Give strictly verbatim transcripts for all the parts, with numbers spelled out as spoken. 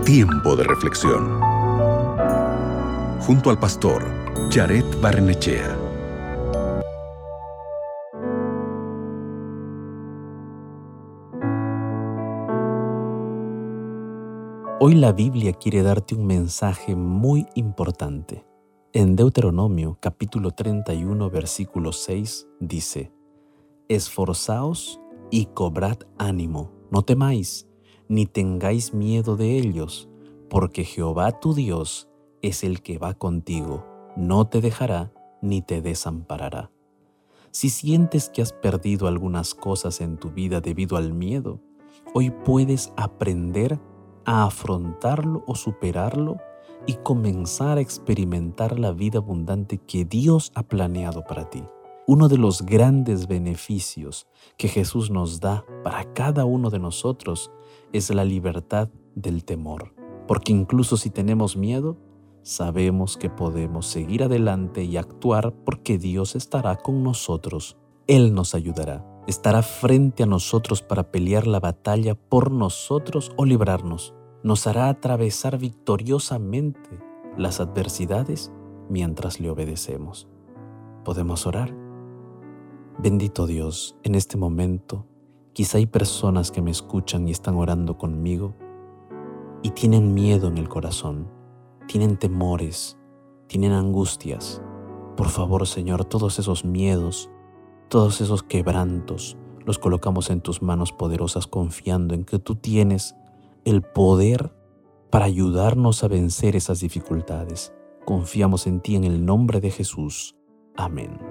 Tiempo de reflexión. Junto al pastor Jared Barrenechea. Hoy la Biblia quiere darte un mensaje muy importante. En Deuteronomio capítulo treinta y uno versículo seis dice: Esforzaos y cobrad ánimo, no temáis, ni tengáis miedo de ellos, porque Jehová tu Dios es el que va contigo, no te dejará ni te desamparará. Si sientes que has perdido algunas cosas en tu vida debido al miedo, hoy puedes aprender a afrontarlo o superarlo y comenzar a experimentar la vida abundante que Dios ha planeado para ti. Uno de los grandes beneficios que Jesús nos da para cada uno de nosotros es la libertad del temor, porque incluso si tenemos miedo, sabemos que podemos seguir adelante y actuar porque Dios estará con nosotros. Él nos ayudará, estará frente a nosotros para pelear la batalla por nosotros o librarnos. Nos hará atravesar victoriosamente las adversidades mientras le obedecemos. ¿Podemos orar? Bendito Dios, en este momento, quizá hay personas que me escuchan y están orando conmigo y tienen miedo en el corazón, tienen temores, tienen angustias. Por favor, Señor, todos esos miedos, todos esos quebrantos, los colocamos en tus manos poderosas, confiando en que tú tienes el poder para ayudarnos a vencer esas dificultades. Confiamos en ti en el nombre de Jesús. Amén.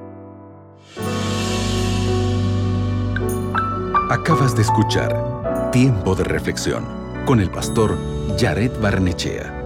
Acabas de escuchar Tiempo de Reflexión con el pastor Jared Barrenechea.